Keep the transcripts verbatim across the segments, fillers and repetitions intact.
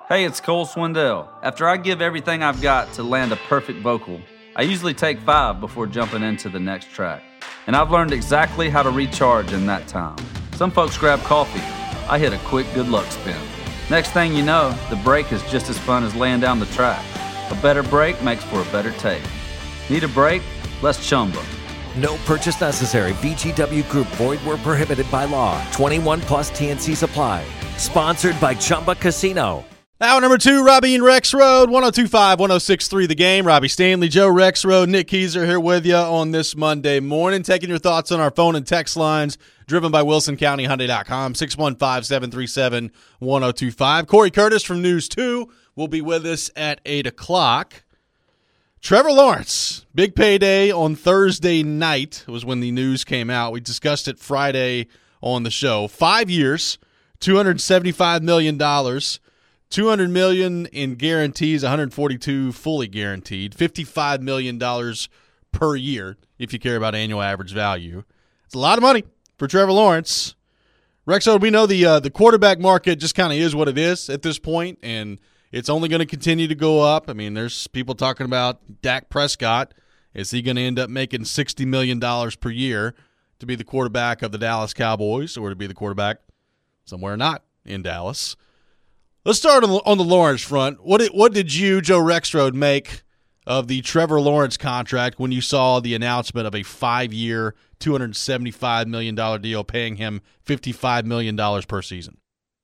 Hey, it's Cole Swindell. After I give everything I've got to land a perfect vocal, I usually take five before jumping into the next track. And I've learned exactly how to recharge in that time. Some folks grab coffee. I hit a quick good luck spin. Next thing you know, the break is just as fun as laying down the track. A better break makes for a better take. Need a break? Let's Chumba. No purchase necessary. V G W Group. Void where prohibited by law. twenty-one plus T N C Supply. Sponsored by Chumba Casino. Hour number two, Robbie and Rex Road, one oh two point five, one oh six point three The Game. Robbie Stanley, Joe Rex Road, Nick Keyser here with you on this Monday morning. Taking your thoughts on our phone and text lines, driven by Wilson County Hyundai dot com, six one five, seven three seven, one oh two five. Corey Curtis from News two will be with us at eight o'clock. Trevor Lawrence, big payday on Thursday night was when the news came out. We discussed it Friday on the show. Five years, two hundred seventy-five million dollars. two hundred million dollars in guarantees, one hundred forty-two fully guaranteed, fifty-five million dollars per year if you care about annual average value. It's a lot of money for Trevor Lawrence. Rexo, we know the uh, the quarterback market just kind of is what it is at this point, and it's only going to continue to go up. I mean, there's people talking about Dak Prescott. Is he going to end up making sixty million dollars per year to be the quarterback of the Dallas Cowboys or to be the quarterback somewhere not in Dallas? Let's start on the, on the Lawrence front. What did, what did you, Joe Rexrode, make of the Trevor Lawrence contract when you saw the announcement of a five-year, two hundred seventy-five million dollars deal paying him fifty-five million dollars per season?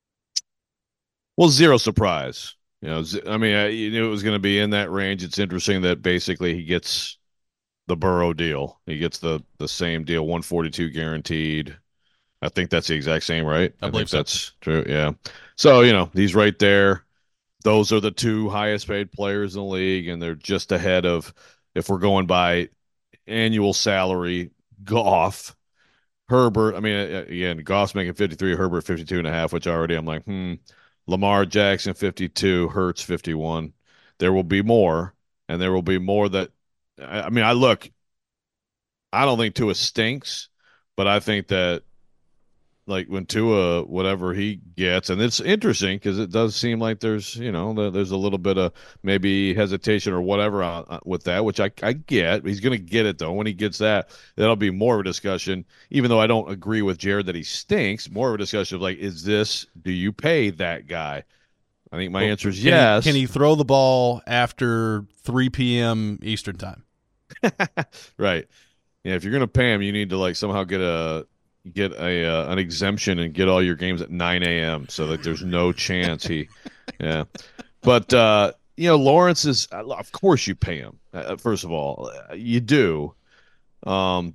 Well, zero surprise. You know, I mean, I, you knew it was going to be in that range. It's interesting that basically he gets the Burrow deal. He gets the the same deal, one forty-two guaranteed. I think that's the exact same, right? I, I believe think so. That's true, yeah. So, you know, he's right there. Those are the two highest paid players in the league, and they're just ahead of, if we're going by annual salary, Goff, Herbert. I mean, again, Goff's making fifty-three, Herbert fifty-two and a half, which already I'm like, hmm. Lamar Jackson fifty-two, Hurts fifty-one. There will be more, and there will be more that – I mean, I look – I don't think Tua stinks, but I think that like when Tua, whatever he gets, and it's interesting because it does seem like there's, you know, there's a little bit of maybe hesitation or whatever on, with that, which I, I get. He's going to get it, though. When he gets that, that'll be more of a discussion, even though I don't agree with Jared that he stinks, more of a discussion of like, is this, do you pay that guy? I think my well, answer is can yes. He, can he throw the ball after three p.m. Eastern time? Right. Yeah, if you're going to pay him, you need to like somehow get a get a uh, an exemption and get all your games at nine a.m. so that there's no chance he – yeah. But, uh, you know, Lawrence is – of course you pay him, uh, first of all. You do. Um,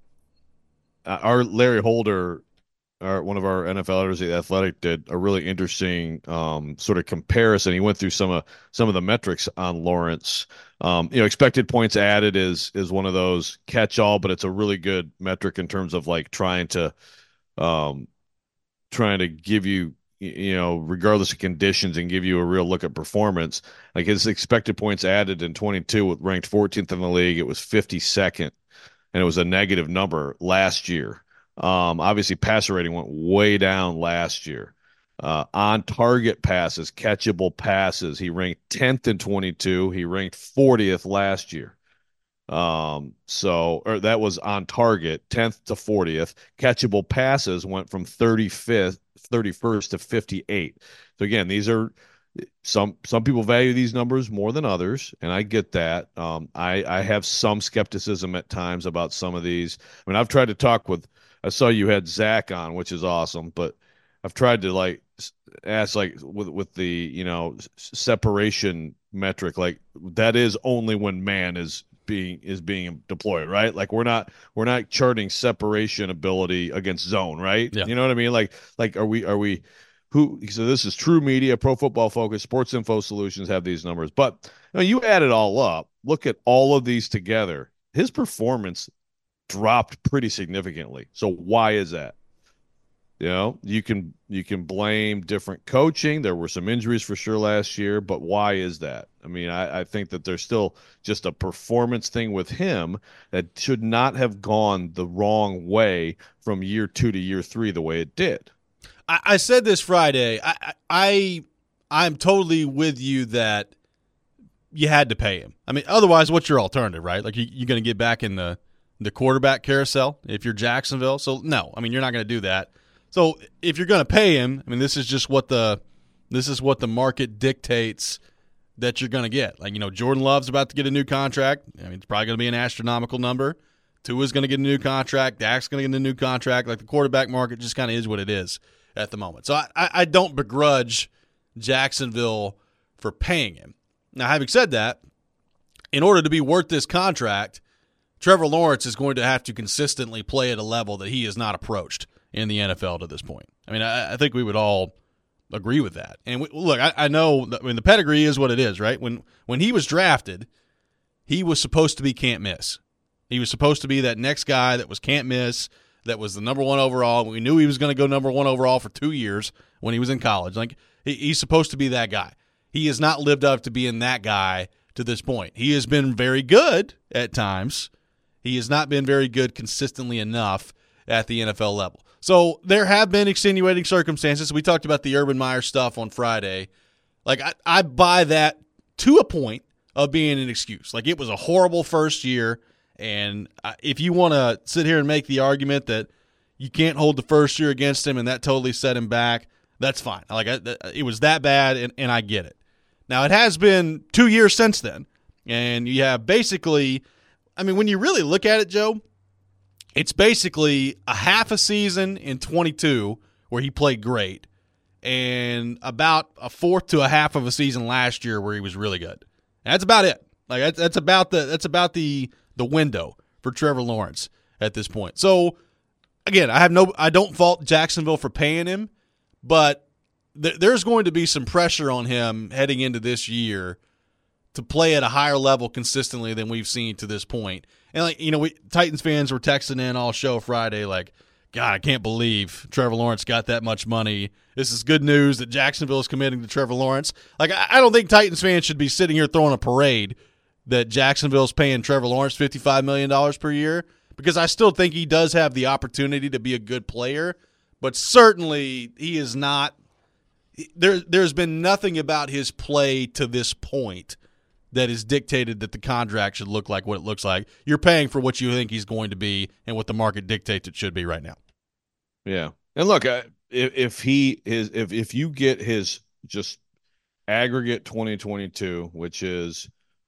our Larry Holder – Our, one of our N F L editors at The Athletic did a really interesting um, sort of comparison. He went through some of some of the metrics on Lawrence. Um, you know, expected points added is is one of those catch-all, but it's a really good metric in terms of like trying to um, trying to give you, you know, regardless of conditions, and give you a real look at performance. Like his expected points added in twenty-two, ranked fourteenth in the league. It was fifty-second, and it was a negative number last year. Um, obviously, passer rating went way down last year. Uh, on target passes, catchable passes, he ranked tenth in twenty-two. He ranked fortieth last year. Um, so, or that was on target, tenth to fortieth. Catchable passes went from thirty-fifth, thirty-first to fifty-eighth. So again, these are some some people value these numbers more than others, and I get that. Um, I I have some skepticism at times about some of these. I mean, I've tried to talk with. I saw you had Zach on, which is awesome, but I've tried to like ask like with with the, you know, separation metric, like that is only when man is being is being deployed, right? Like we're not we're not charting separation ability against zone, right? Yeah. You know what I mean? Like like are we are we who? So this is True Media, Pro Football Focus, Sports Info Solutions have these numbers, but you know, you add it all up. Look at all of these together. His performance dropped pretty significantly. So why is that? You know, you can you can blame different coaching. There were some injuries for sure last year, but why is that? I mean, I, I think that there's still just a performance thing with him that should not have gone the wrong way from year two to year three the way it did. I, I said this Friday. I, I I'm totally with you that you had to pay him. I mean, otherwise, what's your alternative, right? Like, you, you're going to get back in the, the quarterback carousel if you're Jacksonville. So, no, I mean, you're not going to do that. So, if you're going to pay him, I mean, this is just what the this is what the market dictates that you're going to get. Like, you know, Jordan Love's about to get a new contract. I mean, it's probably going to be an astronomical number. Tua's going to get a new contract. Dak's going to get a new contract. Like, the quarterback market just kind of is what it is at the moment. So, I, I don't begrudge Jacksonville for paying him. Now, having said that, in order to be worth this contract, Trevor Lawrence is going to have to consistently play at a level that he has not approached in the N F L to this point. I mean, I, I think we would all agree with that. And we, look, I, I know, that, I mean, the pedigree is what it is, right? When when he was drafted, he was supposed to be can't miss. He was supposed to be that next guy that was can't miss, that was the number one overall. We knew he was going to go number one overall for two years when he was in college. Like, he, he's supposed to be that guy. He has not lived up to being that guy to this point. He has been very good at times. He has not been very good consistently enough at the N F L level. So there have been extenuating circumstances. We talked about the Urban Meyer stuff on Friday. Like, I, I buy that to a point of being an excuse. Like, it was a horrible first year, and if you want to sit here and make the argument that you can't hold the first year against him and that totally set him back, that's fine. Like, I, it was that bad, and, and I get it. Now, it has been two years since then, and you have basically, I mean, when you really look at it, Joe, it's basically a half a season in twenty-two where he played great, and about a fourth to a half of a season last year where he was really good. And that's about it. Like, that's, that's about the that's about the the window for Trevor Lawrence at this point. So, again, I have no, I don't fault Jacksonville for paying him, but th- there's going to be some pressure on him heading into this year to play at a higher level consistently than we've seen to this point. And, like, you know, we Titans fans were texting in all show Friday like, God, I can't believe Trevor Lawrence got that much money. This is good news that Jacksonville is committing to Trevor Lawrence. Like, I, I don't think Titans fans should be sitting here throwing a parade that Jacksonville is paying Trevor Lawrence fifty-five million dollars per year, because I still think he does have the opportunity to be a good player, but certainly he is not there, – there's been nothing about his play to this point that is dictated that the contract should look like what it looks like. You're paying for what you think he's going to be and what the market dictates it should be right now. Yeah. And look, if, if he is, if, if you get his just aggregate twenty twenty-two, which is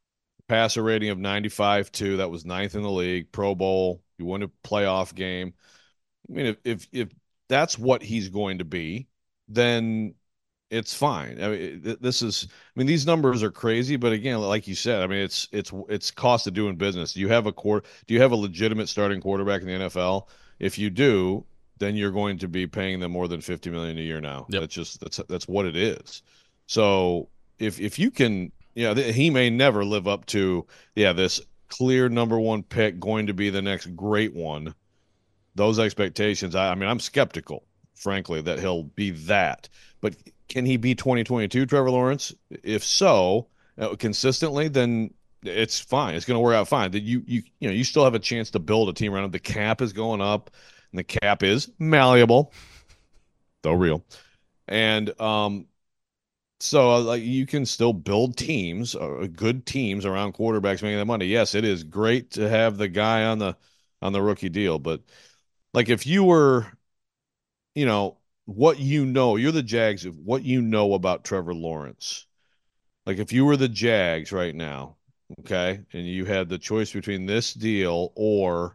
passer rating of ninety-five point two, that was ninth in the league, Pro Bowl, you won a playoff game. I mean, if, if, if that's what he's going to be, then it's fine. I mean, this is, I mean, these numbers are crazy, but again, like you said, I mean, it's, it's, it's cost of doing business. Do you have a quarter, do you have a legitimate starting quarterback in the N F L? If you do, then you're going to be paying them more than fifty million dollars a year now. Yep. That's just, that's, that's what it is. So if, if you can, you know, he may never live up to, yeah, this clear number one pick going to be the next great one. Those expectations, I, I mean, I'm skeptical, frankly, that he'll be that. But can he be twenty twenty-two Trevor Lawrence? If so, uh, consistently, then it's fine. It's going to work out fine. That you you you know you still have a chance to build a team around him. The cap is going up, and the cap is malleable, though real. And um, so uh, like you can still build teams, uh, good teams around quarterbacks making that money. Yes, it is great to have the guy on the on the rookie deal, but like if you were, you know. What you know, you're the Jags, what you know about Trevor Lawrence. Like if you were the Jags right now, okay, and you had the choice between this deal or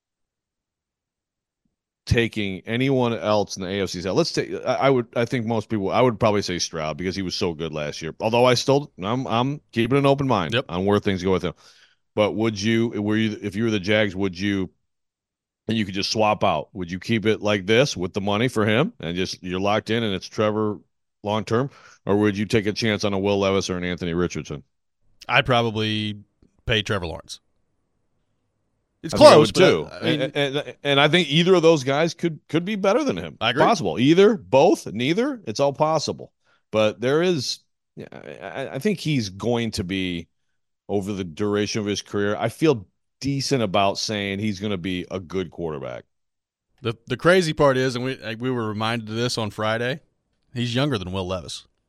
taking anyone else in the A F C South. Let's take I would I think most people I would probably say Stroud because he was so good last year. Although I still I'm I'm keeping an open mind yep. on where things go with him. But would you were you if you were the Jags, would you and you could just swap out. Would you keep it like this with the money for him and just you're locked in and it's Trevor long term? Or would you take a chance on a Will Levis or an Anthony Richardson? I'd probably pay Trevor Lawrence. It's I close, too. I mean, and, and, and I think either of those guys could could be better than him. I agree. Possible. Either, both, neither. It's all possible. But there is, I, I think he's going to be, over the duration of his career, I feel decent about saying he's going to be a good quarterback. The the crazy part is, and we we were reminded of this on Friday, he's younger than Will Levis.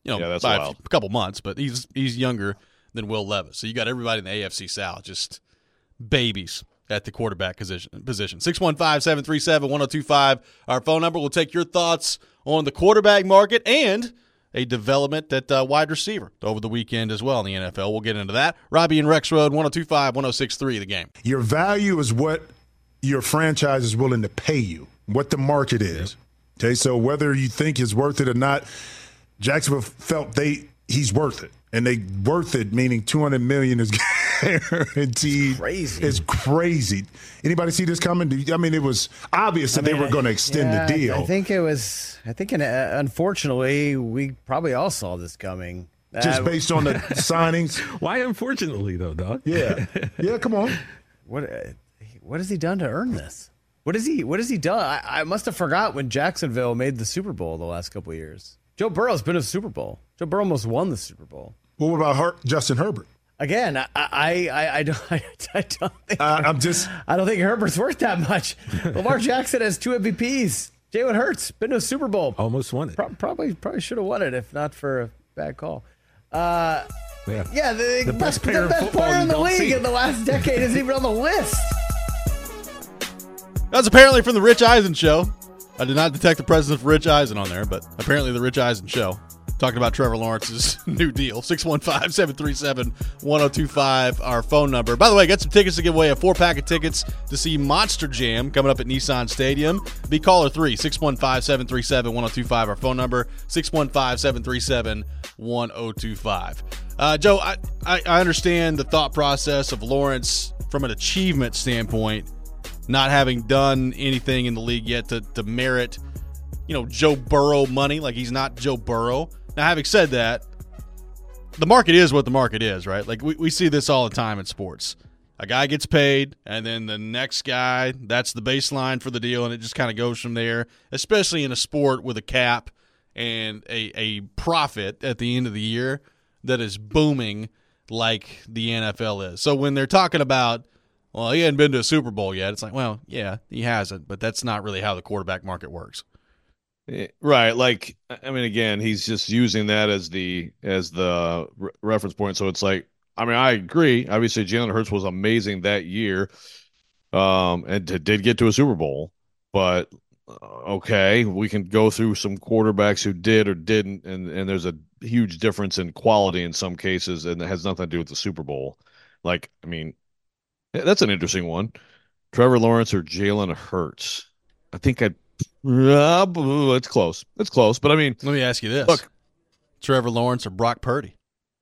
you know, Yeah, that's by wild. a couple months, but he's he's younger than Will Levis. So you got everybody in the A F C South just babies at the quarterback position. Position six one five, seven three seven, one oh two five. Our phone number. We'll take your thoughts on the quarterback market and a development at uh, wide receiver over the weekend as well in the N F L. We'll get into that. Robbie and Rex Road, one oh two five, one oh six three, the game. Your value is what your franchise is willing to pay you, what the market is. Okay, so whether you think it's worth it or not, Jacksonville felt they he's worth it. And they worth it, meaning two hundred million dollars is guaranteed. It's crazy. It's crazy. Anybody see this coming? Do you- I mean, it was obvious that I mean, they were going to extend yeah, the deal. I think it was, I think, uh, unfortunately, we probably all saw this coming. Just Uh, based on the signings. Why unfortunately, though, dog? Yeah. Yeah, come on. What uh, what has he done to earn this? What has he What has he done? I, I must have forgot when Jacksonville made the Super Bowl the last couple of years. Joe Burrow's been to the Super Bowl. Joe Burrow almost won the Super Bowl. Well, what about Her- Justin Herbert? Again, I I, I, I don't I, I don't think Uh, I'm just I don't think Herbert's worth that much. Lamar Jackson has two M V Ps. Jalen Hurts been to a Super Bowl. Almost won it. Pro- probably probably should have won it if not for a bad call. Uh, Yeah. yeah, the, The best, best player the in best football player in you the don't league see. in the last decade isn't even on the list. That's apparently from the Rich Eisen show. I did not detect the presence of Rich Eisen on there, but apparently the Rich Eisen show. Talking about Trevor Lawrence's new deal. six one five, seven three seven, one oh two five, our phone number. By the way, got some tickets to give away, a four-pack of tickets to see Monster Jam coming up at Nissan Stadium. Be caller three, six one five, seven three seven, one oh two five, our phone number, six one five, seven three seven, one oh two five. Uh, Joe, I, I, I understand the thought process of Lawrence from an achievement standpoint, not having done anything in the league yet to, to merit, you know, Joe Burrow money. Like, he's not Joe Burrow. Now, having said that, the market is what the market is, right? Like, we, we see this all the time in sports. A guy gets paid, and then the next guy, that's the baseline for the deal, and it just kind of goes from there, especially in a sport with a cap and a, a profit at the end of the year that is booming like the N F L is. So when they're talking about, well, he hadn't been to a Super Bowl yet, it's like, well, yeah, he hasn't, but that's not really how the quarterback market works. Eh, Right, like I mean, again, he's just using that as the as the re- reference point. So it's like, I mean, I agree. Obviously, Jalen Hurts was amazing that year, um, and t- did get to a Super Bowl. But uh, okay, we can go through some quarterbacks who did or didn't, and and there's a huge difference in quality in some cases, and it has nothing to do with the Super Bowl. Like, I mean, eh, that's an interesting one. Trevor Lawrence or Jalen Hurts? I think I'd. Uh, it's close. It's close, but I mean, Let me ask you this. Look. Trevor Lawrence or Brock Purdy?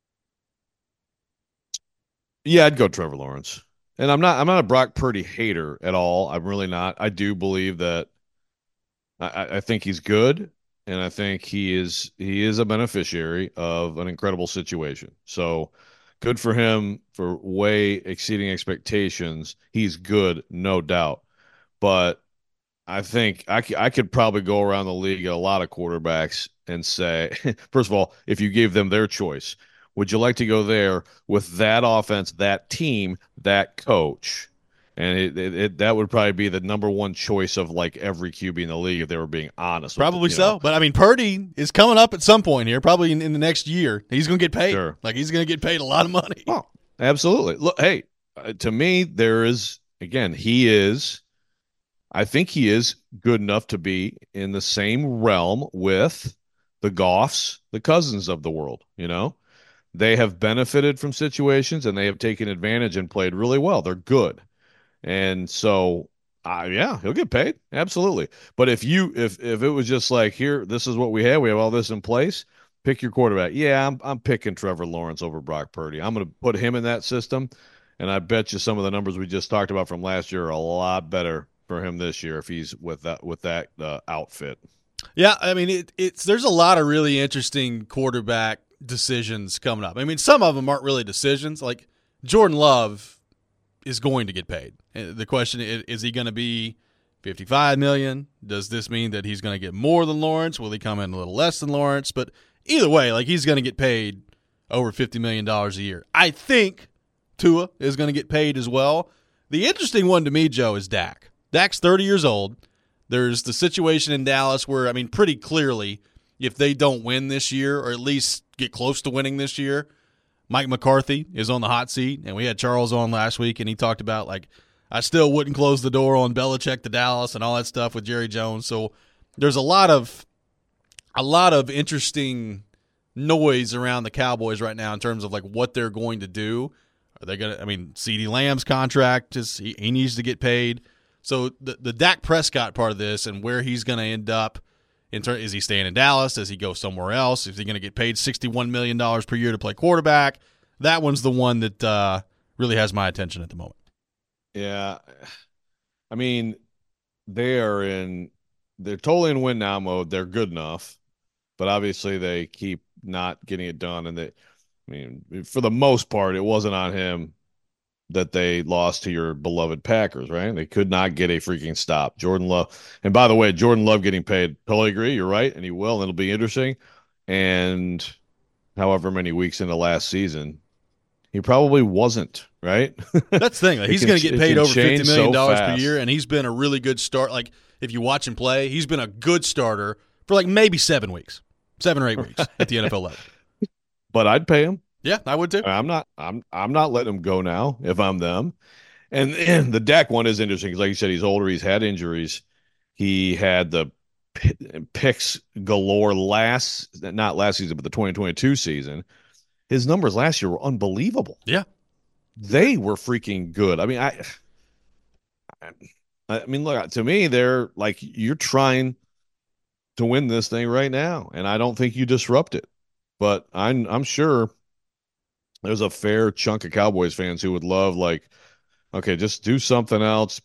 yeah, I'd go Trevor Lawrence. And I'm not I'm not a Brock Purdy hater at all. I'm really not. I do believe that I, I think he's good, and I think he is he is a beneficiary of an incredible situation. So good for him for way exceeding expectations. He's good, no doubt. But I think I, c- I could probably go around the league at a lot of quarterbacks and say, first of all, if you gave them their choice, would you like to go there with that offense, that team, that coach? And it, it, it that would probably be the number one choice of like every Q B in the league if they were being honest. with Probably it, you so. know? But, I mean, Purdy is coming up at some point here, probably in, in the next year. He's going to get paid. Sure. Like, he's going to get paid a lot of money. Oh, absolutely. Look, hey, uh, to me, there is, again, he is, I think he is good enough to be in the same realm with the Goffs, the Cousins of the world, you know? They have benefited from situations and they have taken advantage and played really well. They're good. And so, uh, yeah, he'll get paid. Absolutely. But if you, if, if it was just like, here, this is what we have, we have all this in place, pick your quarterback. Yeah, I'm, I'm picking Trevor Lawrence over Brock Purdy. I'm going to put him in that system. And I bet you some of the numbers we just talked about from last year are a lot better for him this year if he's with that, with that uh, outfit. Yeah, I mean, it, it's there's a lot of really interesting quarterback decisions coming up. I mean, some of them aren't really decisions. Like, Jordan Love is going to get paid. The question is, is he going to be fifty-five million dollars? Does this mean that he's going to get more than Lawrence? Will he come in a little less than Lawrence? But either way, like, he's going to get paid over fifty million dollars a year. I think Tua is going to get paid as well. The interesting one to me, Joe, is Dak. Dak's thirty years old. There's the situation in Dallas where, I mean, pretty clearly if they don't win this year, or at least get close to winning this year, Mike McCarthy is on the hot seat. And we had Charles on last week, and he talked about, like, I still wouldn't close the door on Belichick to Dallas and all that stuff with Jerry Jones. So there's a lot of a lot of interesting noise around the Cowboys right now in terms of, like, what they're going to do. Are they going to – I mean, CeeDee Lamb's contract, is he, he needs to get paid. So the, the Dak Prescott part of this and where he's going to end up, in ter- is he staying in Dallas? Does he go somewhere else? Is he going to get paid sixty-one million dollars per year to play quarterback? That one's the one that uh, really has my attention at the moment. Yeah. I mean, they are in – they're totally in win now mode. They're good enough, but obviously they keep not getting it done. And they, I mean, for the most part, it wasn't on him that they lost to your beloved Packers, right? They could not get a freaking stop. Jordan Love. And by the way, Jordan Love getting paid, totally agree. You're right. And he will, and it'll be interesting. And however many weeks into last season, he probably wasn't, right? That's the thing. Like, he's can- going to get it paid can over fifty change million dollars so per fast. year, and he's been a really good start. Like, if you watch him play, he's been a good starter for, like, maybe seven weeks, seven or eight weeks at the N F L level. But I'd pay him. Yeah, I would too. I'm not. I'm. I'm not letting him go now if I'm them. And, and the Dak one is interesting because, like you said, he's older. He's had injuries. He had the p- picks galore last, not last season, but the twenty twenty-two season. His numbers last year were unbelievable. Yeah. They were freaking good. I mean, I. I, I mean, look, to me, they're like, you're trying to win this thing right now, and I don't think you disrupt it. But I'm. I'm sure. There's a fair chunk of Cowboys fans who would love, like, okay, just do something else,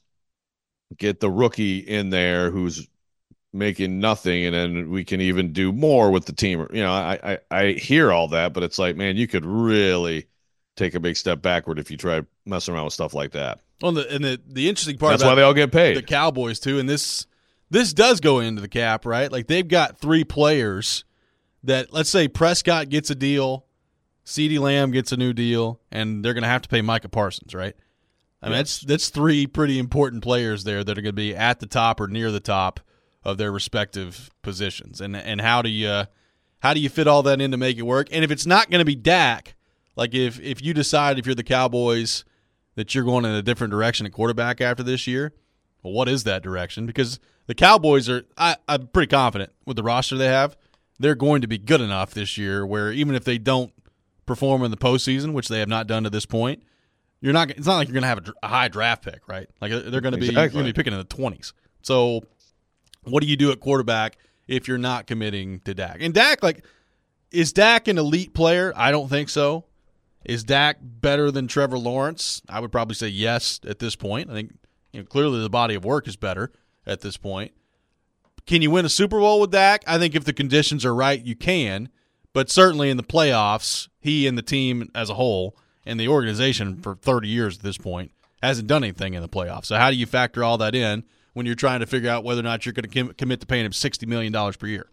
get the rookie in there who's making nothing, and then we can even do more with the team. You know, I, I, I hear all that, but it's like, man, you could really take a big step backward if you try messing around with stuff like that. Well, the, and the, the interesting part That's about why they all get paid. the Cowboys, too, and this this does go into the cap, right? Like, they've got three players that, let's say Prescott gets a deal, CeeDee Lamb gets a new deal, and they're going to have to pay Micah Parsons, right? I mean, that's that's three pretty important players there that are going to be at the top or near the top of their respective positions. And and how do you how do you fit all that in to make it work? And if it's not going to be Dak, like if if you decide, if you're the Cowboys, that you're going in a different direction at quarterback after this year, well, what is that direction? Because the Cowboys are, I, I'm pretty confident with the roster they have, they're going to be good enough this year where even if they don't perform in the postseason, which they have not done to this point, you're not. It's not like you're going to have a, a high draft pick, right? Like they're going to be, Exactly. you're going to be picking in the twenties. So, what do you do at quarterback if you're not committing to Dak? And Dak, like, is Dak an elite player? I don't think so. Is Dak better than Trevor Lawrence? I would probably say yes at this point. I think, you know, clearly the body of work is better at this point. Can you win a Super Bowl with Dak? I think if the conditions are right, you can. But certainly in the playoffs, he and the team as a whole and the organization for thirty years at this point hasn't done anything in the playoffs. So how do you factor all that in when you're trying to figure out whether or not you're going to commit to paying him sixty million dollars per year?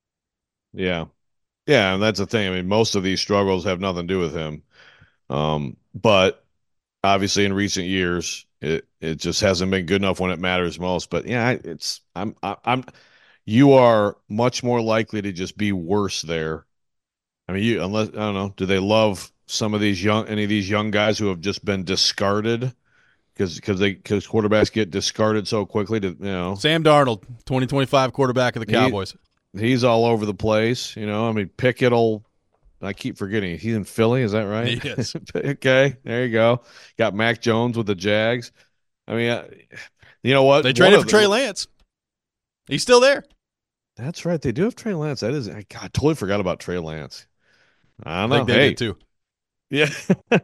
Yeah. Yeah, and that's the thing. I mean, most of these struggles have nothing to do with him. Um, but obviously in recent years, it, it just hasn't been good enough when it matters most. But yeah, it's I'm I, I'm you are much more likely to just be worse there. I mean, you unless I don't know, do they love some of these young any of these young guys who have just been discarded because because they because quarterbacks get discarded so quickly? To you know, Sam Darnold, twenty twenty-five quarterback of the Cowboys. He, he's all over the place. You know, I mean, Pickett will. I keep forgetting he's in Philly. Is that right? Yes. Okay, there you go. Got Mac Jones with the Jags. I mean, uh, you know what? They One traded of for the- Trey Lance. He's still there. That's right. They do have Trey Lance. That is, I God, I totally forgot about Trey Lance. I don't I know. think they Hey, did too. yeah.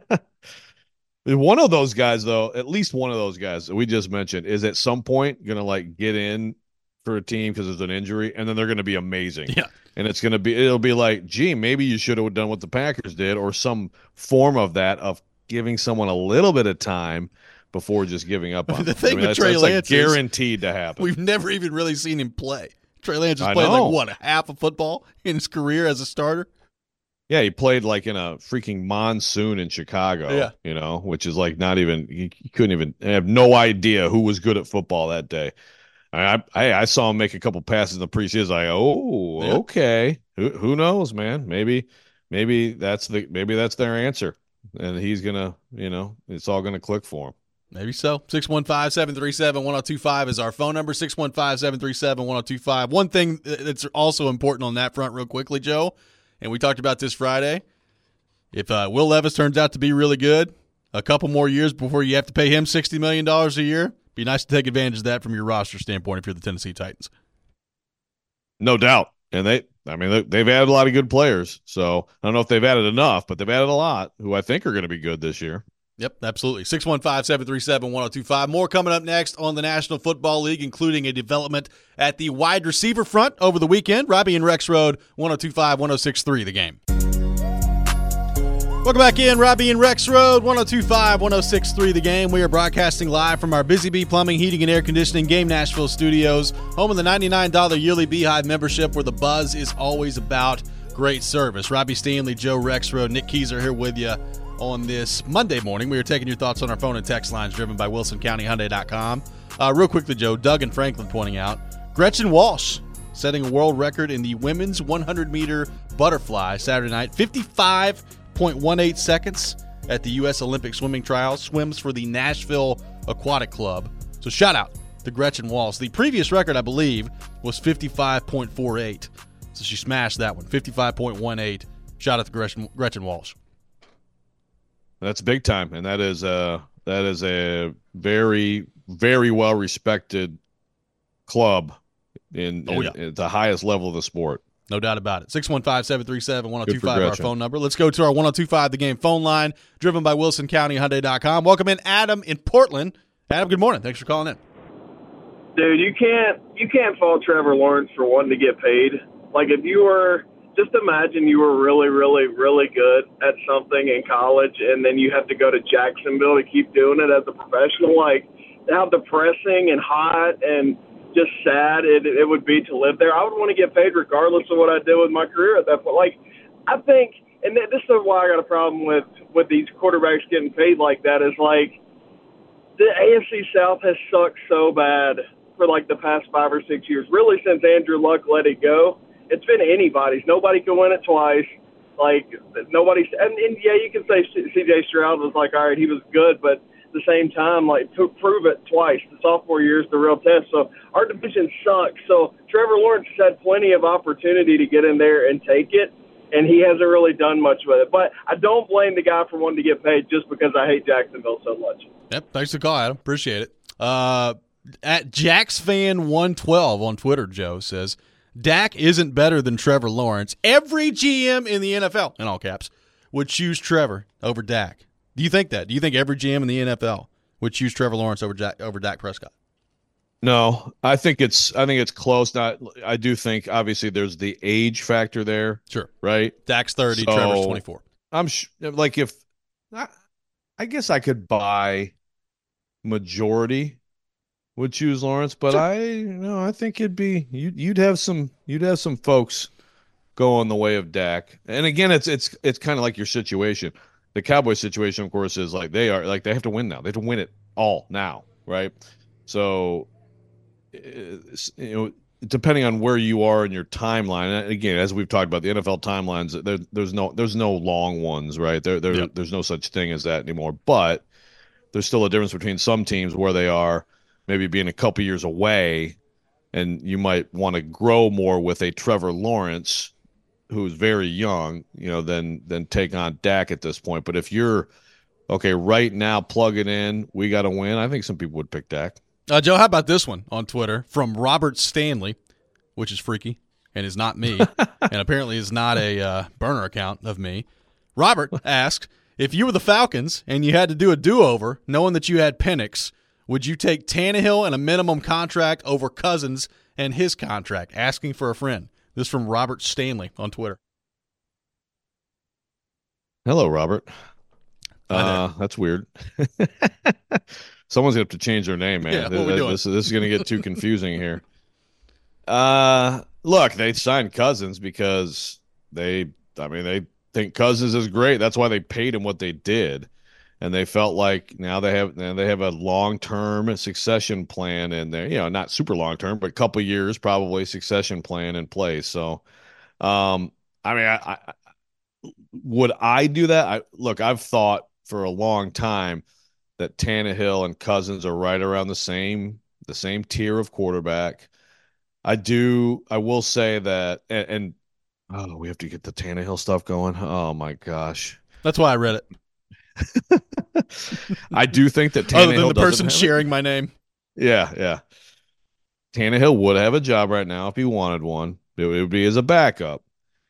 One of those guys, though, at least one of those guys that we just mentioned, is at some point going to like get in for a team because there's an injury, and then they're going to be amazing. Yeah. And it's going to be, it'll be like, gee, maybe you should have done what the Packers did, or some form of that, of giving someone a little bit of time before just giving up on The them. thing I mean, with that's, Trey that's like Lance is guaranteed to happen. We've never even really seen him play. Trey Lance has I played know. like, what, a half of football in his career as a starter? Yeah, he played like in a freaking monsoon in Chicago, Yeah. you know, which is like not even, you, you couldn't even, I have no idea who was good at football that day. I, I I saw him make a couple passes in the preseason. Like, oh, Yeah. okay. Who who knows, man? Maybe maybe that's the maybe that's their answer, and he's gonna, you know, it's all gonna click for him. Maybe so. six one five, seven three seven, one oh two five is our phone number, six one five, seven three seven, one oh two five. One thing that's also important on that front real quickly, Joe, and we talked about this Friday, if uh, Will Levis turns out to be really good, a couple more years before you have to pay him sixty million dollars a year, be nice to take advantage of that from your roster standpoint if you're the Tennessee Titans. No doubt. And they, I mean, they, they've added a lot of good players. So I don't know if they've added enough, but they've added a lot who I think are going to be good this year. Yep, absolutely. six one five, seven three seven, one oh two five. More coming up next on the National Football League, including a development at the wide receiver front over the weekend. Robbie and Rex Road, one oh two five, one oh six three, the game. Welcome back in, Robbie and Rex Road, one oh two five, one oh six three, the game. We are broadcasting live from our Busy Bee Plumbing, Heating, and Air Conditioning Game Nashville studios, home of the ninety-nine dollars yearly Beehive membership, where the buzz is always about great service. Robbie Stanley, Joe Rex Road, Nick Keyser here with you on this Monday morning. We are taking your thoughts on our phone and text lines driven by Wilson County Hyundai dot com. Uh, real quickly, Joe, Doug and Franklin pointing out, Gretchen Walsh setting a world record in the women's one hundred meter butterfly Saturday night, fifty-five point one eight seconds at the U S Olympic swimming trials, swims for the Nashville Aquatic Club. So shout out to Gretchen Walsh. The previous record, I believe, was fifty-five point four eight. So she smashed that one, fifty-five point one eight. Shout out to Gretchen, Gretchen Walsh. That's big time, and that is a that is a very very well respected club in, oh, in, yeah. at the highest level of the sport. No doubt about it. six one five, seven three seven, one oh two Good for five, our Gretchen. phone number. Let's go to our one oh two five The Game phone line, driven by Wilson County Hyundai dot com. Welcome in Adam in Portland. Adam, good morning. Thanks for calling in. Dude, you can't you can't fault Trevor Lawrence for wanting to get paid. Like, if you were – just imagine you were really, really, really good at something in college, and then you have to go to Jacksonville to keep doing it as a professional. Like, how depressing and hot and just sad it, it would be to live there. I would want to get paid regardless of what I did with my career at that point. Like, I think – and this is why I got a problem with, with these quarterbacks getting paid like that is, like, the A F C South has sucked so bad for, like, the past five or six years, really since Andrew Luck let it go. It's been anybody's. Nobody can win it twice. Like, nobody's – and, and, yeah, you can say C J Stroud was like, all right, he was good, but at the same time, like, to prove it twice. The sophomore year is the real test. So our division sucks. So Trevor Lawrence has had plenty of opportunity to get in there and take it, and he hasn't really done much with it. But I don't blame the guy for wanting to get paid just because I hate Jacksonville so much. Yep, thanks for the call, Adam. Appreciate it. Uh, at JacksFan one twelve on Twitter, Joe says, Dak isn't better than Trevor Lawrence. Every G M in the N F L, in all caps, would choose Trevor over Dak. Do you think that? Do you think every G M in the N F L would choose Trevor Lawrence over Dak, over Dak Prescott? No, I think it's I think it's close. Not I do think obviously there's the age factor there. Sure. Right? Dak's thirty, So, Trevor's twenty-four. I'm sh- like if I, I guess I could buy majority would choose Lawrence, but Sure. I you know I think it'd be you you'd have some you'd have some folks go on the way of Dak. And again, it's it's it's kind of like your situation. The Cowboys situation, of course, is like they are like they have to win now. They have to win it all now, right? So, it's, you know, depending on where you are in your timeline, and again, as we've talked about, the N F L timelines, there, there's no there's no long ones, right? There, there Yep. there's no such thing as that anymore. But there's still a difference between some teams where they are maybe being a couple years away, and you might want to grow more with a Trevor Lawrence who's very young, you know, than than take on Dak at this point. But if you're okay right now, plug it in, we got to win, I think some people would pick Dak. Uh, Joe, how about this one on Twitter from Robert Stanley, which is freaky and is not me, and apparently is not a uh, burner account of me. Robert asked, if you were the Falcons and you had to do a do-over, knowing that you had Penix, would you take Tannehill and a minimum contract over Cousins and his contract? Asking for a friend. This from Robert Stanley on Twitter. Hello, Robert. Hi there. Uh, that's weird. Someone's gonna have to change their name, man. Yeah, what this, we doing? this, this is gonna get too confusing here. Uh, look, they signed Cousins because they, I mean, they think Cousins is great. That's why they paid him what they did. and they felt like now they have now they have a long term succession plan in there. You know, not super long term, but a couple years probably succession plan in place. So, um, I mean, I, I would I do that? I look, I've thought for a long time that Tannehill and Cousins are right around the same the same tier of quarterback. I do. I will say that, and, and oh, we have to get the Tannehill stuff going. Oh my gosh, That's why I read it. I do think that Tannehill Other than the doesn't person have it. sharing my name. Yeah, yeah. Tannehill would have a job right now if he wanted one. It would be as a backup.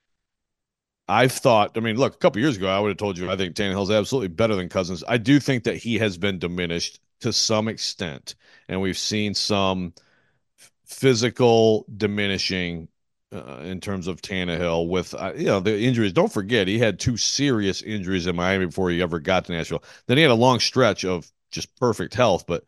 I've thought, I mean, look, a couple years ago, I would have told you I think Tannehill's absolutely better than Cousins. I do think that he has been diminished to some extent, and we've seen some physical diminishing uh, in terms of Tannehill with, uh, you know, the injuries. Don't forget, he had two serious injuries in Miami before he ever got to Nashville. Then he had a long stretch of just perfect health, but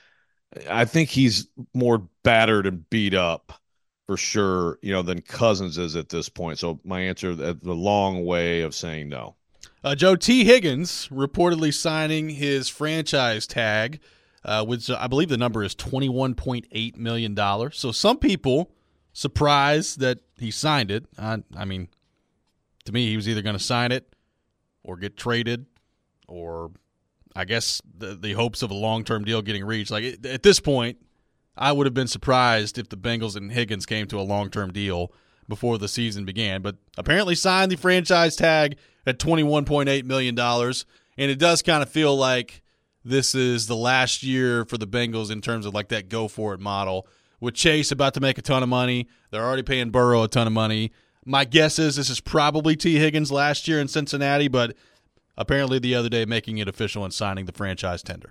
I think he's more battered and beat up for sure, you know, than Cousins is at this point. So my answer, the long way of saying no. Uh, Joe, T. Higgins reportedly signing his franchise tag, uh, which I believe the number is twenty-one point eight million dollars. So some people surprised that he signed it. I, I mean, to me, he was either going to sign it or get traded, or I guess the, the hopes of a long-term deal getting reached. Like at this point, I would have been surprised if the Bengals and Higgins came to a long-term deal before the season began, but apparently signed the franchise tag at twenty-one point eight million dollars, and it does kind of feel like this is the last year for the Bengals in terms of like that go-for-it model. With Chase about to make a ton of money, they're already paying Burrow a ton of money. My guess is this is probably T. Higgins last year in Cincinnati, but apparently the other day making it official and signing the franchise tender.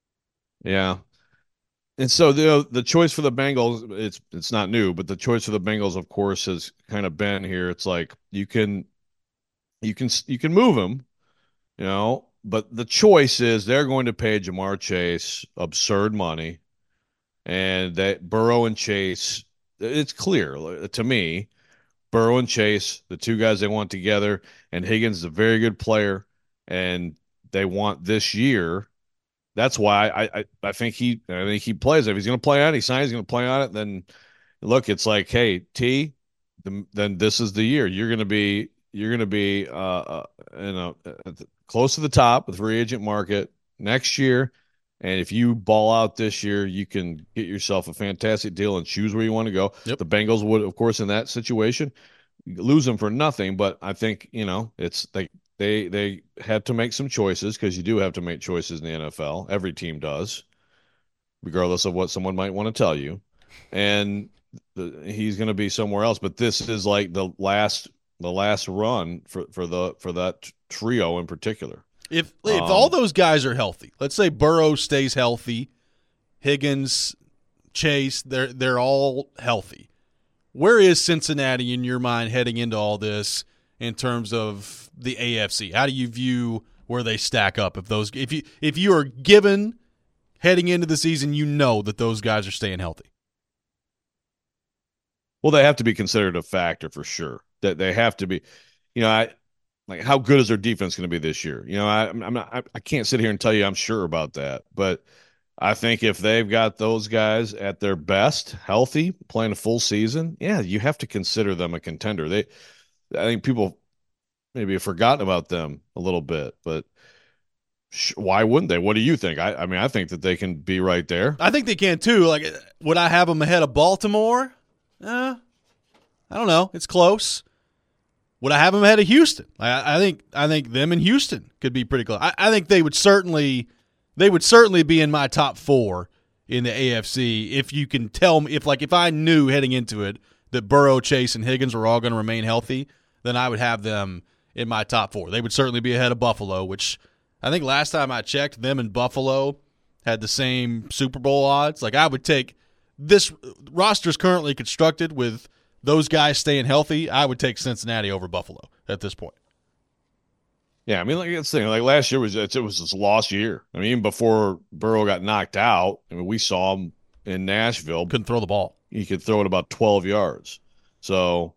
Yeah. And so the the choice for the Bengals, it's it's not new, but the choice for the Bengals, of course, has kind of been here. It's like you can you can you can move him, you know, but the choice is they're going to pay Jamar Chase absurd money, and that Burrow and Chase, it's clear to me, Burrow and Chase, the two guys they want together, and Higgins is a very good player, and they want this year. That's why I, I I think he I think he plays. If he's going to play on it, he signs. He's going to play on it. Then look, it's like, hey, T, the, then this is the year. You're going to be you're going to be uh, uh you know uh, close to the top of the free agent market next year. And if you ball out this year, you can get yourself a fantastic deal and choose where you want to go. Yep. The Bengals would, of course, in that situation, lose him for nothing. But I think you know it's like. They they had to make some choices because you do have to make choices in the N F L. Every team does, regardless of what someone might want to tell you. And the, he's going to be somewhere else. But this is like the last the last run for, for the for that trio in particular. If if um, all those guys are healthy, let's say Burrow stays healthy, Higgins, Chase, they're they're all healthy. Where is Cincinnati in your mind heading into all this? In terms of the A F C, how do you view where they stack up? If those, if you if you are given heading into the season, you know that those guys are staying healthy. Well, they have to be considered a factor for sure. That they have to be, you know, I like how good is their defense going to be this year? You know, I, I'm not, I, I can't sit here and tell you I'm sure about that, but I think if they've got those guys at their best, healthy, playing a full season, yeah, you have to consider them a contender. They. I think people maybe have forgotten about them a little bit, but sh- why wouldn't they? What do you think? I, I mean, I think that they can be right there. I think they can too. Like, would I have them ahead of Baltimore? Uh, I don't know. It's close. Would I have them ahead of Houston? I, I think I think them and Houston could be pretty close. I, I think they would certainly they would certainly be in my top four in the A F C if you can tell me if like if I knew heading into it that Burrow, Chase, and Higgins were all going to remain healthy, then I would have them in my top four. They would certainly be ahead of Buffalo, which I think last time I checked, them and Buffalo had the same Super Bowl odds. Like I would take this roster is currently constructed with those guys staying healthy. I would take Cincinnati over Buffalo at this point. Yeah, I mean, like that's the thing. Like last year was it was this lost year. I mean, even before Burrow got knocked out, I mean, we saw him in Nashville. Couldn't throw the ball. He could throw it about twelve yards. So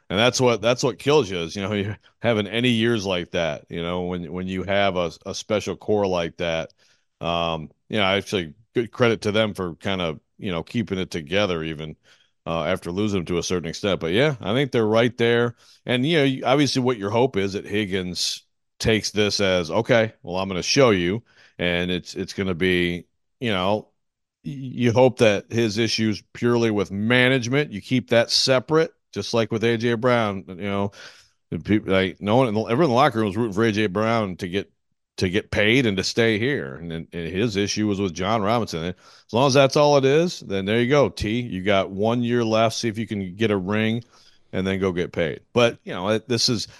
And that's what that's what kills you is, you know, you having any years like that, you know, when when you have a, a special core like that. Um, you know, actually good credit to them for kind of, you know, keeping it together even uh, after losing them to a certain extent. But yeah, I think they're right there. And you know, obviously what your hope is that Higgins takes this as, okay, well, I'm going to show you, and it's it's going to be, you know, you hope that his issues purely with management, you keep that separate, just like with A J Brown. You know, people like no one, everyone in the locker room was rooting for A J Brown to get to get paid and to stay here. And, and his issue was with John Robinson. And as long as that's all it is, then there you go, T. You got one year left. See if you can get a ring, and then go get paid. But you know, this is.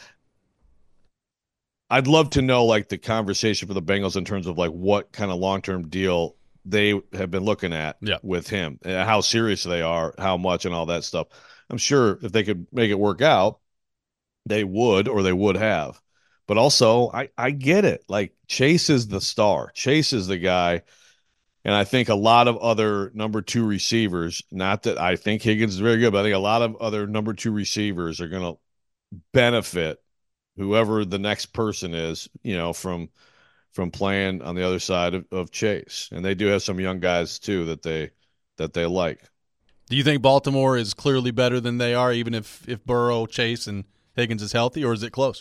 I'd love to know like the conversation for the Bengals in terms of like what kind of long term deal they have been looking at yeah. with him, and how serious they are, how much, and all that stuff. I'm sure if they could make it work out, they would, or they would have. But also, I, I get it. Like, Chase is the star. Chase is the guy. And I think a lot of other number two receivers, not that I think Higgins is very good, but I think a lot of other number two receivers are going to benefit whoever the next person is, you know, from from playing on the other side of, of Chase. And they do have some young guys too that they that they like. Do you think Baltimore is clearly better than they are, even if if Burrow, Chase, and Higgins is healthy, or is it close?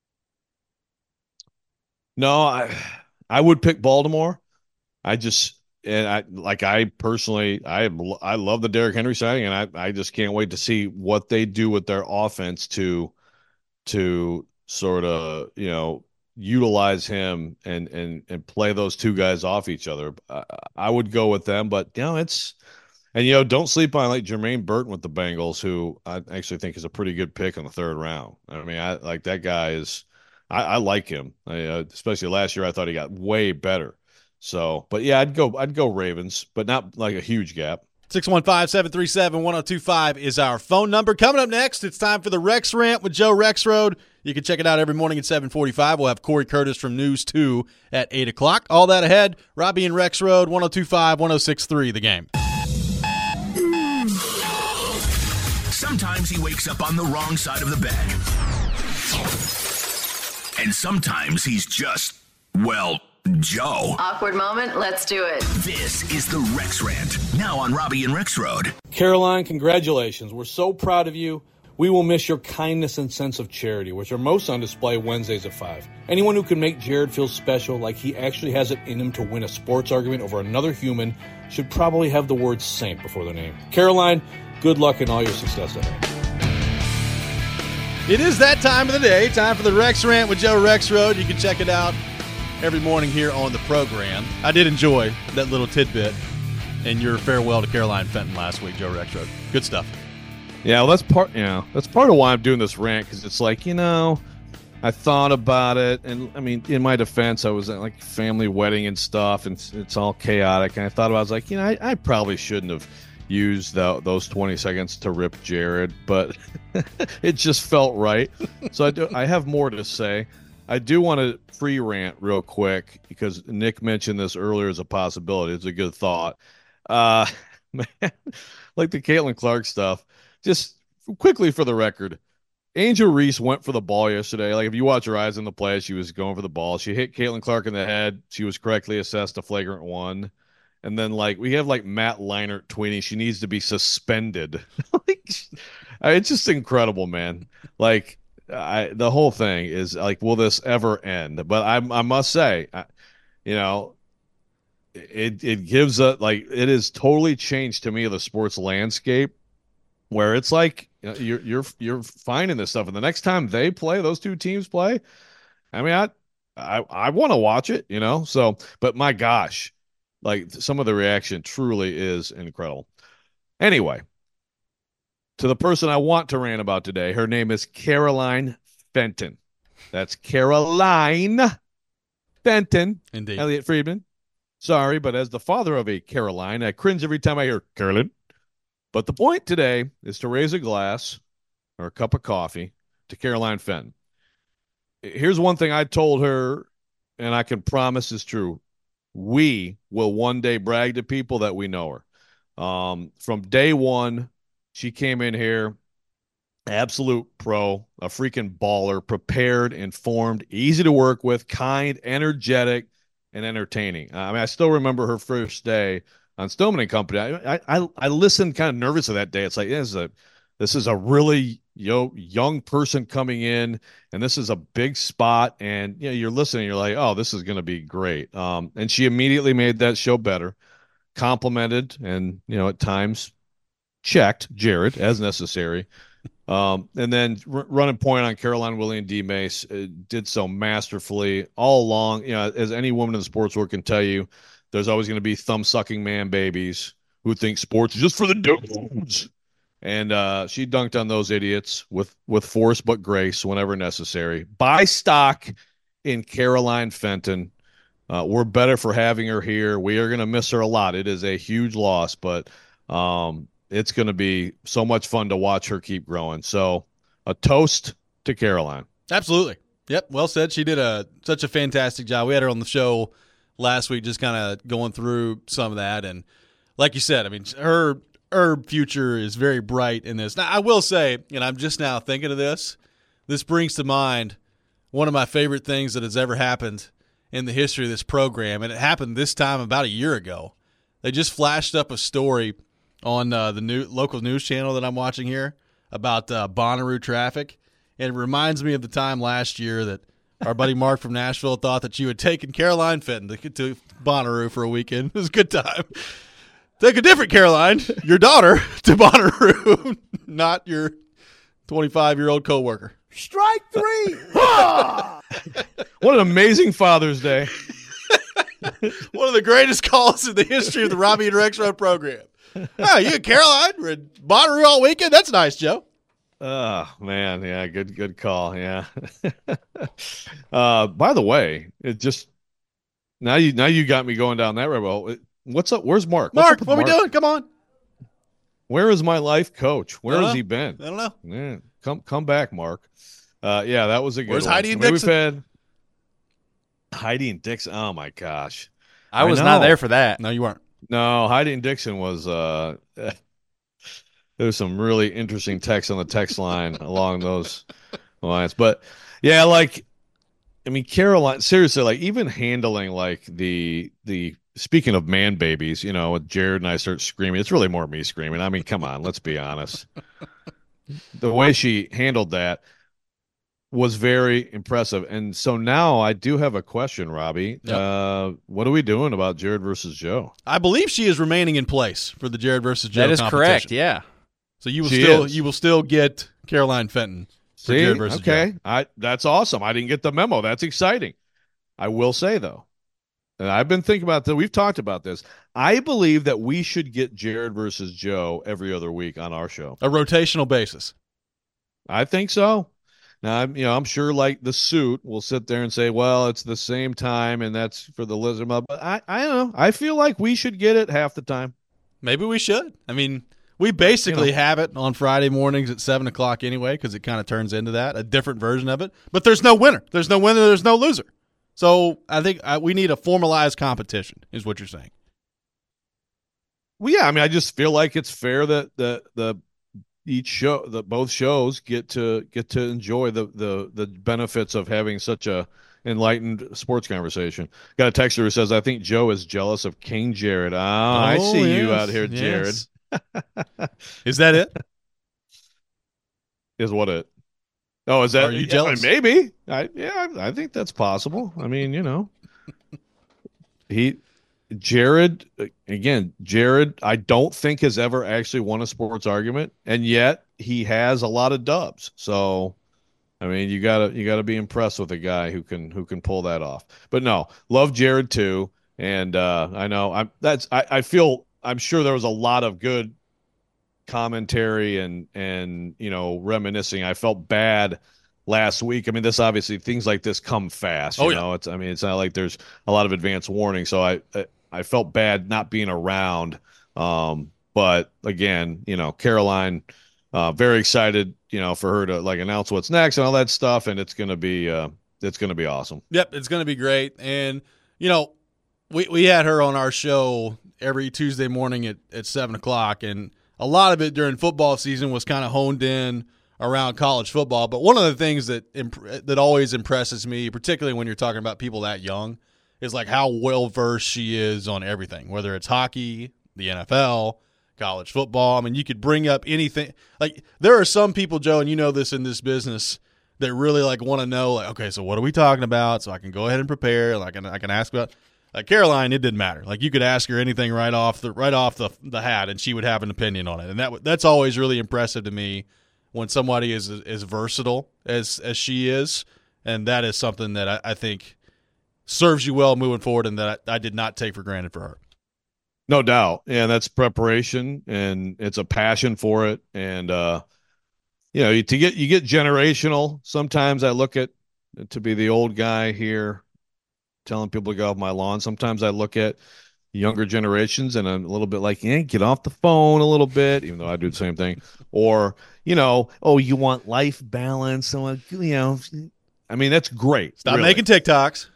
No, I I would pick Baltimore. I just and I like I personally I I love the Derrick Henry signing, and I I just can't wait to see what they do with their offense to to sort of, you know, utilize him and and and play those two guys off each other. I, I would go with them, but you know, it's and you know, don't sleep on like Jermaine Burton with the Bengals, who I actually think is a pretty good pick in the third round. I mean, I like that guy is I, I like him, I, uh, especially last year. I thought he got way better. So, but yeah, I'd go I'd go Ravens, but not like a huge gap. six one five, seven three seven, one oh two five is our phone number. Coming up next, it's time for the Rex Rant with Joe Rexrode. You can check it out every morning at seven forty-five. We'll have Corey Curtis from News two at eight o'clock. All that ahead. Robbie and Rexrode, one oh two five, one oh six three, The Game. Sometimes he wakes up on the wrong side of the bed. And sometimes he's just, well, Joe. Awkward moment, let's do it. This is the Rex Rant, now on Robbie and Rexrode. Caroline, congratulations. We're so proud of you. We will miss your kindness and sense of charity, which are most on display Wednesdays at five. Anyone who can make Jared feel special, like he actually has it in him to win a sports argument over another human, should probably have the word saint before their name. Caroline, good luck in all your success ahead. It is that time of the day, time for the Rex Rant with Joe Rexrode. You can check it out every morning here on the program. I did enjoy that little tidbit and your farewell to Caroline Fenton last week, Joe Rexrode. Good stuff. Yeah, well, that's part. You know, that's part of why I'm doing this rant, because it's like, you know, I thought about it, and I mean, in my defense, I was at like family wedding and stuff, and it's, it's all chaotic. And I thought about, it, I was like, you know, I, I probably shouldn't have used the, those twenty seconds to rip Jared, but it just felt right. So I do. I have more to say. I do want to free rant real quick because Nick mentioned this earlier as a possibility. It's a good thought. Uh, man, like the Caitlin Clark stuff. Just quickly for the record, Angel Reese went for the ball yesterday. Like, if you watch her eyes in the play, she was going for the ball. She hit Caitlin Clark in the head. She was correctly assessed a flagrant one. And then, like, we have, like, Matt Leinart tweeting she needs to be suspended. Like, it's just incredible, man. Like, I, the whole thing is, like, will this ever end? But I, I must say, I, you know, it it gives a, like, it has totally changed to me the sports landscape, where it's like, you know, you're you're you're finding this stuff, and the next time they play, those two teams play, I mean, I I, I want to watch it, you know. So, but my gosh, like, some of the reaction truly is incredible. Anyway, to the person I want to rant about today, her name is Caroline Fenton. That's Caroline Fenton. Indeed. Elliot Friedman. Sorry, but as the father of a Caroline, I cringe every time I hear Carolyn. But the point today is to raise a glass or a cup of coffee to Caroline Fenton. Here's one thing I told her, and I can promise is true. We will one day brag to people that we know her. Um, from day one, she came in here absolute pro, a freaking baller, prepared, informed, easy to work with, kind, energetic, and entertaining. I mean, I still remember her first day on Stillman and Company. I I, I listened kind of nervous to that day. It's like, this is a, this is a really yo, young person coming in, and this is a big spot. And you know, you're listening, you're like, oh, this is going to be great. Um, and she immediately made that show better, complimented, and you know, at times checked Jared as necessary. Um, and then r- running point on Caroline Willie and D Mace uh, did so masterfully all along. You know, as any woman in the sports world can tell you, there's always going to be thumb sucking man babies who think sports is just for the dudes. And uh, she dunked on those idiots with with force but grace whenever necessary. Buy stock in Caroline Fenton. Uh, we're better for having her here. We are going to miss her a lot. It is a huge loss, but um, it's going to be so much fun to watch her keep growing. So a toast to Caroline. Absolutely. Yep. Well said. She did a such a fantastic job. We had her on the show last week, just kind of going through some of that. And like you said, I mean, her her future is very bright in this. Now, I will say, and I'm just now thinking of this, this brings to mind one of my favorite things that has ever happened in the history of this program, and it happened this time about a year ago. They just flashed up a story on uh, the new local news channel that I'm watching here about uh, Bonnaroo traffic, and it reminds me of the time last year that our buddy Mark from Nashville thought that you had taken Caroline Fenton to, to Bonnaroo for a weekend. It was a good time. Take a different Caroline, your daughter, to Bonnaroo, not your twenty-five-year-old coworker. Strike three. What an amazing Father's Day. One of the greatest calls in the history of the Robbie and Rex Road program. Oh, you and Caroline were in Bonnaroo all weekend? That's nice, Joe. Oh, man. Yeah, good good call. Yeah. uh, by the way, it just now you now you got me going down that rabbit hole. What's up? Where's Mark? What's Mark, up with what are we Mark? doing? Come on. Where is my life coach? Where I don't has know. he been? I don't know. Yeah, come come back, Mark. Uh, yeah, that was a good Where's one. Heidi and I mean, Dixon? We've had Heidi and Dixon. Oh my gosh, I was I not know. there for that. No, you weren't. no, Heidi and Dixon was. Uh, there was some really interesting text on the text line along those lines, but yeah, like I mean, Caroline. Seriously, like even handling like the the. Speaking of man babies, you know, Jared and I start screaming. It's really more me screaming. I mean, come on, let's be honest. The way she handled that was very impressive. And so now I do have a question, Robbie. Yep. Uh, what are we doing about Jared versus Joe? I believe she is remaining in place for the Jared versus Joe That is competition. correct. Yeah. So you will She still is. you will still get Caroline Fenton for See, Jared versus okay, Joe. I that's awesome. I didn't get the memo. That's exciting. I will say though, and I've been thinking about that. We've talked about this. I believe that we should get Jared versus Joe every other week on our show. A rotational basis. I think so. Now, I'm, you know, I'm sure like the suit will sit there and say, well, it's the same time and that's for the lizard mob. But I, I don't know. I feel like we should get it half the time. Maybe we should. I mean, we basically You know. have it on Friday mornings at seven o'clock anyway because it kind of turns into that, a different version of it. But there's no winner. There's no winner. There's no loser. So I think uh, we need a formalized competition is what you're saying. Well, yeah, I mean, I just feel like it's fair that the the each show, that both shows get to get to enjoy the the the benefits of having such a enlightened sports conversation. Got a texter who says, "I think Joe is jealous of King Jared." Ah, I Oh, see you yes, out here, Jared. yes. Is that it? Is what it? Oh, is that? Are you yeah, jealous? maybe. I yeah, I think that's possible. I mean, you know, he. Jared, again, Jared, I don't think has ever actually won a sports argument, and yet he has a lot of dubs. So, I mean, you gotta you gotta be impressed with a guy who can who can pull that off. But no, love Jared too, and uh, I know I'm that's I, I feel I'm sure there was a lot of good commentary and and you know reminiscing. I felt bad last week. I mean, this obviously things like this come fast. You Oh, yeah. know, it's I mean, it's not like there's a lot of advance warning. So I. I I felt bad not being around. Um, but again, you know, Caroline, uh, very excited, you know, for her to like announce what's next and all that stuff. And it's going to be, uh, it's going to be awesome. Yep, it's going to be great. And, you know, we, we had her on our show every Tuesday morning at, at seven o'clock, and a lot of it during football season was kind of honed in around college football. But one of the things that imp- that always impresses me, particularly when you're talking about people that young, is like how well versed she is on everything, whether it's hockey, the N F L, college football. I mean, you could bring up anything. Like, there are some people, Joe, and you know this in this business, that really like want to know, like, okay, so what are we talking about? So I can go ahead and prepare. Like, I can I can ask about. Like Caroline, it didn't matter. Like, you could ask her anything right off the right off the the hat, and she would have an opinion on it. And that that's always really impressive to me when somebody is as versatile as as she is, and that is something that I, I think serves you well moving forward, and that I, I did not take for granted for her. No doubt, and that's preparation, and it's a passion for it, and uh, you know, to get you get generational. Sometimes I look at to be the old guy here, telling people to get off my lawn. Sometimes I look at younger generations and I'm a little bit like, yeah, get off the phone a little bit, even though I do the same thing. Or, you know, oh, you want life balance. So, you know, I mean, that's great. Stop really. making TikToks.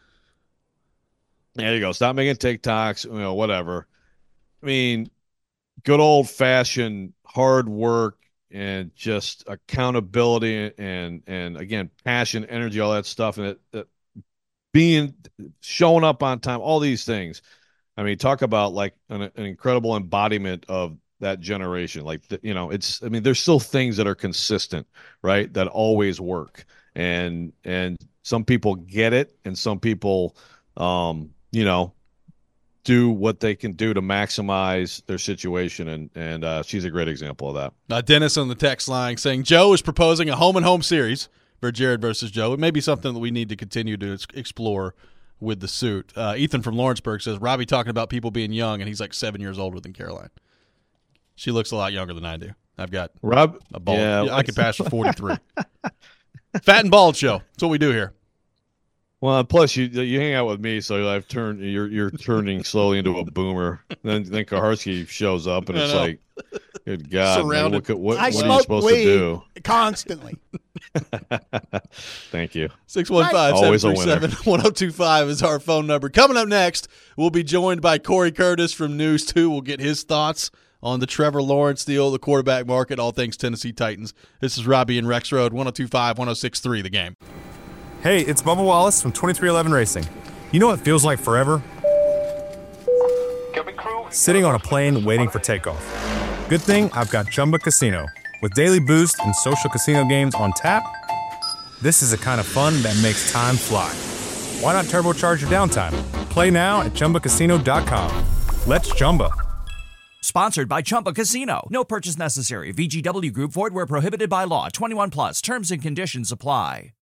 There you go. Stop making TikToks, you know, whatever. I mean, good old fashioned hard work and just accountability and, and again, passion, energy, all that stuff. And it, it being showing up on time, all these things. I mean, talk about like an, an incredible embodiment of that generation. Like, the, you know, it's, I mean, there's still things that are consistent, right? That always work. And, and some people get it and some people, um, you know, do what they can do to maximize their situation. And, and uh, she's a great example of that. Uh, Dennis on the text line saying Joe is proposing a home and home series for Jared versus Joe. It may be something that we need to continue to explore with the suit. Uh, Ethan from Lawrenceburg says, Robbie talking about people being young, and he's like seven years older than Caroline. She looks a lot younger than I do. I've got Rob, a bald. yeah, I could pass for forty-three. Fat and bald show. That's what we do here. Well, plus you you hang out with me, so I've turned you're you're turning slowly into a boomer. Then then Kaharski shows up, and it's like, good God, man, look at what, I what are you supposed to do constantly. Thank you. six one five, seven three seven, one oh two five is our phone number. Coming up next, we'll be joined by Corey Curtis from News two. We'll get his thoughts on the Trevor Lawrence deal, the quarterback market, all things Tennessee Titans. This is Robbie and Rex Road, one oh two five, one oh six three, The Game. Hey, it's Bubba Wallace from twenty-three eleven Racing. You know what feels like forever? Sitting on a plane waiting for takeoff. Good thing I've got Chumba Casino. With daily boost and social casino games on tap, this is the kind of fun that makes time fly. Why not turbocharge your downtime? Play now at Chumba Casino dot com. Let's Chumba. Sponsored by Chumba Casino. No purchase necessary. V G W Group. Void where prohibited by law. twenty-one plus. Terms and conditions apply.